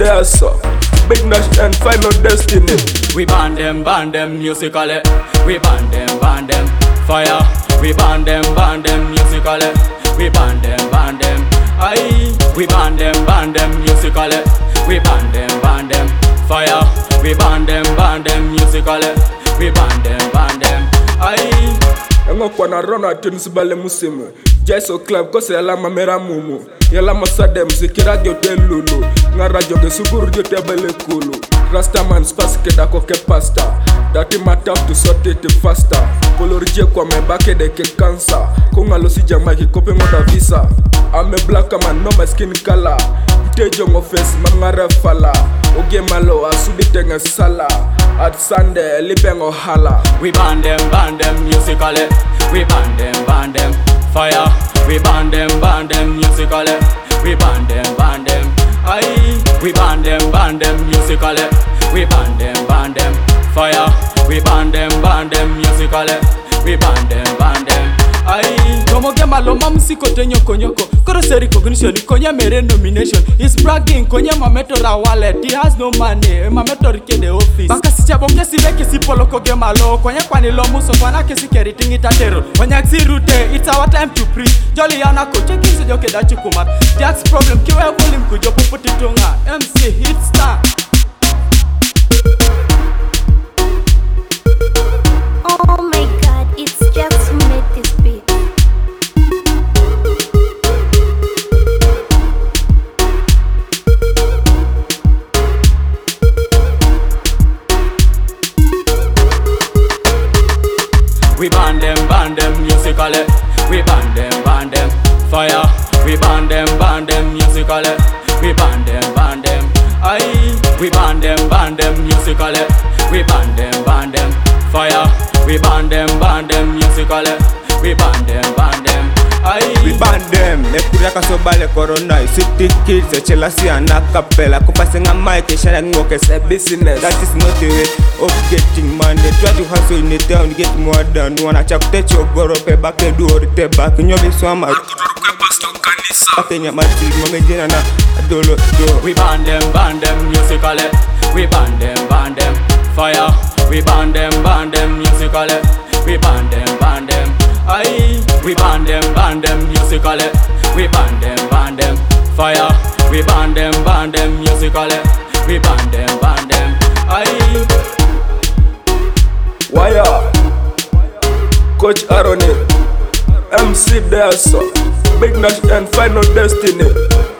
there, so Big Nash and Final Destiny. We ban them musically. We ban them fire. We ban them musically. We ban them. Aye. We ban them musically. We ban them fire. We ban them musically. We ban them. Aye. Engo kwa na rona tunis bale musimu Jaiso club kose yala mamera mumu Yala masade mzikira gyote lulu Nga radio ge suguru gyote bale kulu Rastaman spas keda koke pasta Dati mataf tu sote te fasta Kolorije kwa mebake de ke cancer Konga losi jamaki kope ngoda visa Ame black man no my skin color Tejo ngo face mangare fala Oge malo asudi tenga sala At Sunday lipengo hala. We ban them musically. We ban them fire. We ban them musically. We ban them. Aye. We ban them musically. We ban them fire. We ban them musically. We ban them. Aye. Como que malo mamsiko tenyo konyoko. Koro seri cognition, konya mere nomination. He's bragging, konya mameto ra wallet. He has no money, mameto rike the office. Baka si chabo kesi beke si polo koge malo. Konya kwani lomu so kwana kesi keriting itatero. Wanyak si rute, it's our time to preach. Jolly yana ko cheki si joke da chukumat. That's problem, kiwe volume kujo puputi tunga. MC hit star. Oh my God, it's just who made this beat. We ban them musically. We ban them fire. We ban them musically. We ban them. Aye. We ban them musically. We ban them fire. We ban them musically. We ban them. Aye. We ban them, nepura kasobale corona. City kids, Chelsea and Acapella. Kupasing a mic, sharing work as a business. That is not a way of getting money. Try to hustle in the town, get more than one. I chap take your go up back and do the back. In your base, so much. We ban them musically. We ban them fire. We ban them musically. We ban them. Aye. We ban them musically. We ban them fire. We ban them musically. We ban them. Aye. Wire Coach Aroni MC there, so Big Nash and Final Destiny.